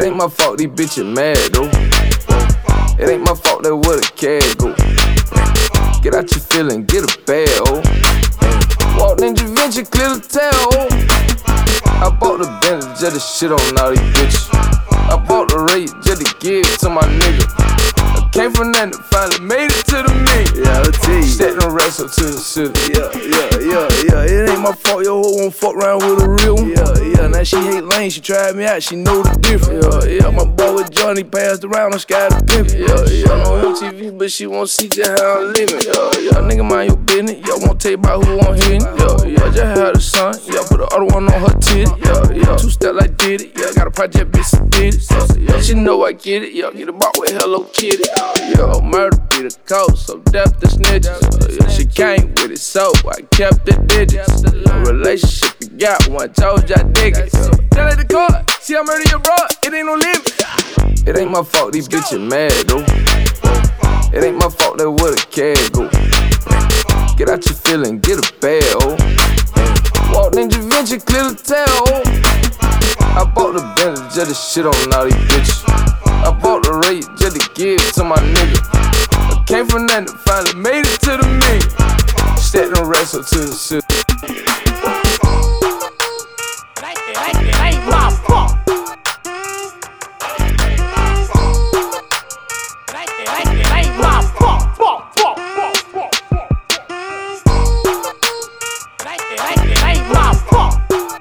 ain't my fault these bitches mad though. It ain't my fault that where the cash go. Get out your feelin', get a bag, oh. Walk Ninja Venture, clear the tail, oh. I bought the Bentley just to shit on all these bitches. I bought the Ray just to give it to my nigga. I came from nothing, finally made it to the million. Yeah, I'll tell you. Stack them racks up to the city. Yeah. It ain't my fault your hoe won't fuck around with a real one. Yeah. Now she hate lane, she tried me out, she know the difference. Yeah. My boy with Johnny passed around on Sky the Pimp. Yeah. On MTV, but she won't see just how I'm living. Yeah. Nigga mind your business. Yeah, won't tell you about who I'm hitting. Yeah. Just had a son. Yeah, put the other one on her titty. Yeah. Two step like did it. Yeah, got a project bitch did it. Yeah, she know I get it. Yeah, get a box with Hello Kitty. Yeah, murder be the code, so death the snitches. Yeah, she came with it, so I kept the digits. No relationship you got one, told you I dig it. Tell her the card, see I murder your bro, it ain't no limit. It ain't my fault these bitches mad though. It ain't my fault that where the cash go. Get out your feelin', get a bag, oh. Walk Ninja Venture, clear the tail, oh. I bought the Bentley just to shit on all these bitches. I bought the Ray just to give it to my nigga. I came from nothing, finally made it to the million. Stack them racks up to the city. It ain't my fault. It ain't my fault. It ain't my fault.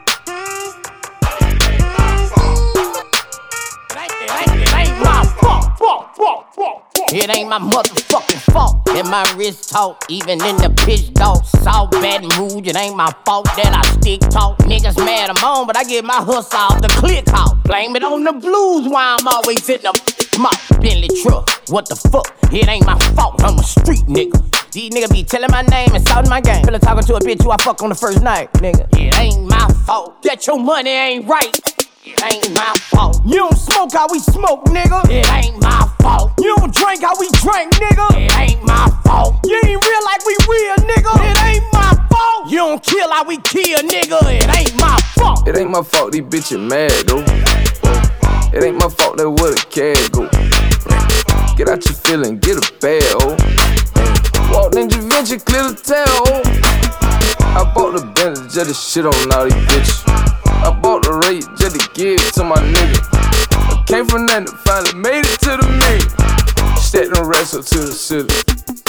It ain't my motherfucking fault that my wrist talk, even in the pitch dark. South Baton Rouge, it ain't my fault that I stick talk. Niggas mad I'm on, but I get my hustle off the click out. Blame it on the blues, why I'm always in the mouth. Bentley truck, what the fuck? It ain't my fault, I'm a street nigga. These niggas be telling my name and shouting my game. Feel like talking to a bitch who I fuck on the first night, nigga. It ain't my fault that your money ain't right. It ain't my fault. You don't smoke how we smoke, nigga. It ain't my fault. You don't drink how we drink, nigga. It ain't my fault. You ain't real like we real, nigga. It ain't my fault. You don't kill how we kill, nigga. It ain't my fault. It ain't my fault these bitches mad though. It ain't my fault that where the cash go. Get out your feelin', get a bag, oh. Walk Ninja Venture, clear the tail, oh. I bought the Bentley just to shit on all these bitches. I bought the Ray just to give it to my nigga. I came from nothing, finally made it to the million. Stack them racks up to the city.